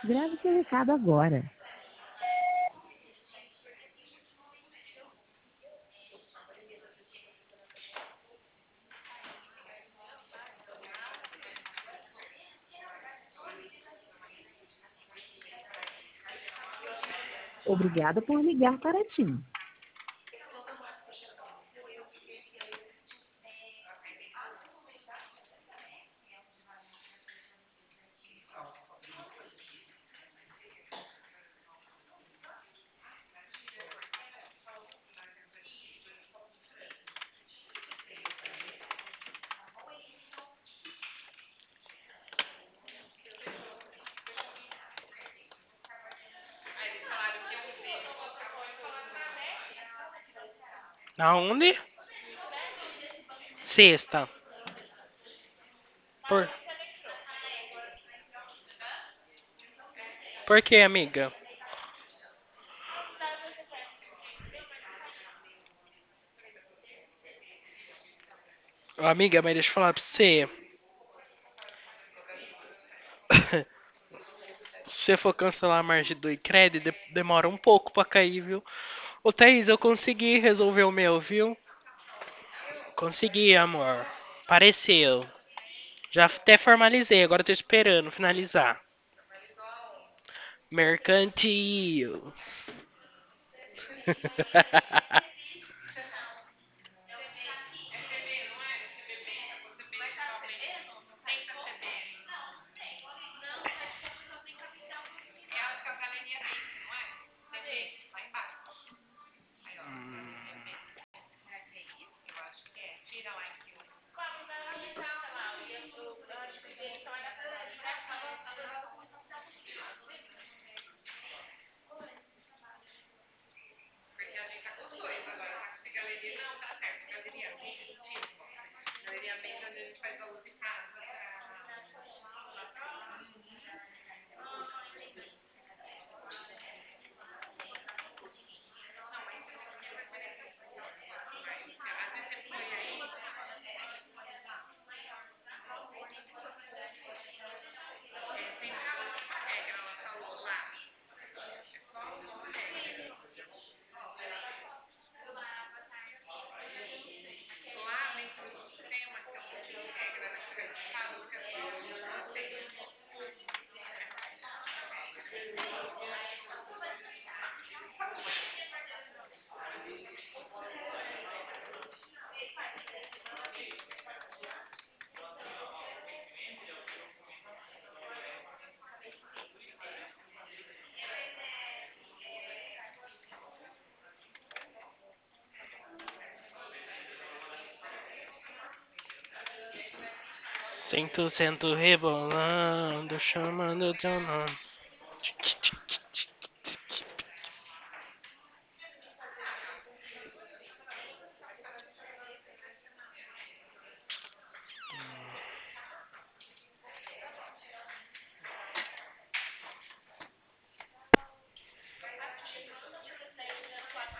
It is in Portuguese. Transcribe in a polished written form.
Grave seu recado agora. Obrigada por ligar para a TIM. Aonde? Sexta. Por, por quê, amiga? Ô, amiga, mas deixa eu falar pra você. Se você for cancelar a margem do Icred, demora um pouco pra cair, viu? Ô, Thaís, eu consegui resolver o meu, viu? Consegui, amor. Apareceu. Já até formalizei, agora tô esperando finalizar. Mercantil. Sento, sento rebolando, chamando teu nome.